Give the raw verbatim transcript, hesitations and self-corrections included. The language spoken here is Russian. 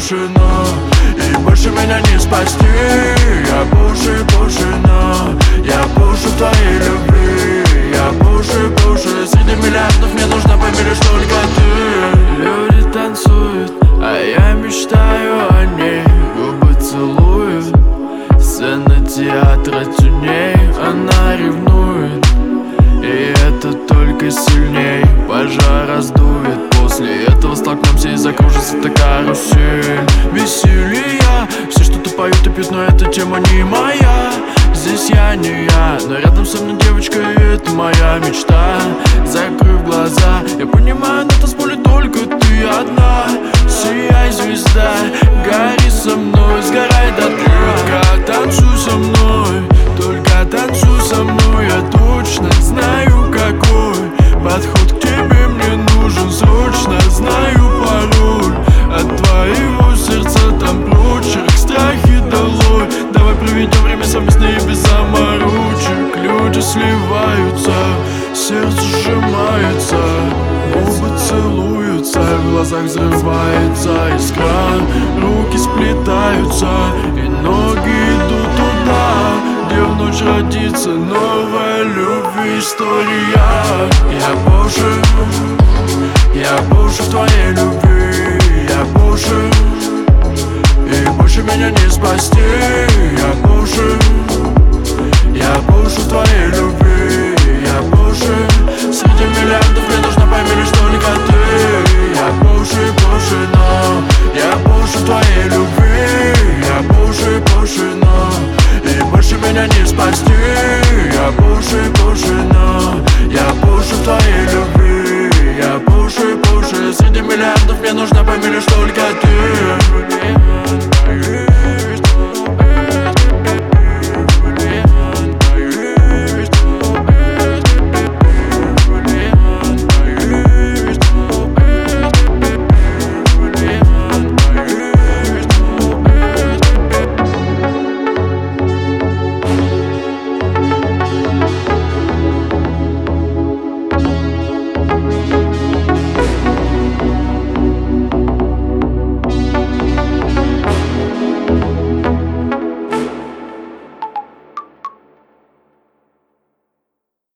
брошена, и больше меня не спасти. Я по уши, по уши, но я по уши в твоей любви. Я по уши, по уши, среди миллиардов мне нужна, пойми лишь только ты. Люди танцуют, а я мечтаю о ней. Губы целуют, сцена театра теней. Она ревнует, и это только сильней. Пожар раздует, после этого столкнемся и закружится эта карусель. Веселье, все что-то поют и пьют, но эта тема не моя. Здесь я не я, но рядом со мной девочка, и это моя мечта. Закрыв глаза, я понимаю, на танцполе только ты одна. Сияй, звезда, гори со мной, сгорай дотла. Только танцуй со мной, только танцуй со мной. Я точно знаю, какой подход к тебе мне нужен. Срочно знаю пароль от твоего сердца, там прочерк, страхи долой. Давай проведем время совместно и без заморочек. Люди сливаются, сердце сжимается, губы целуются, в глазах взрывается искра. Руки сплетаются, и ноги идут туда, где в ночь родится новая любви история. Я по уши, я по уши в твоей любви. Я по уши, и больше меня не спасти. Я по уши, я по уши в твоей любви. Я по уши, среди миллиардов мне нужна, пойми лишь только ты. Я по уши, по уши, но я по уши в твоей любви.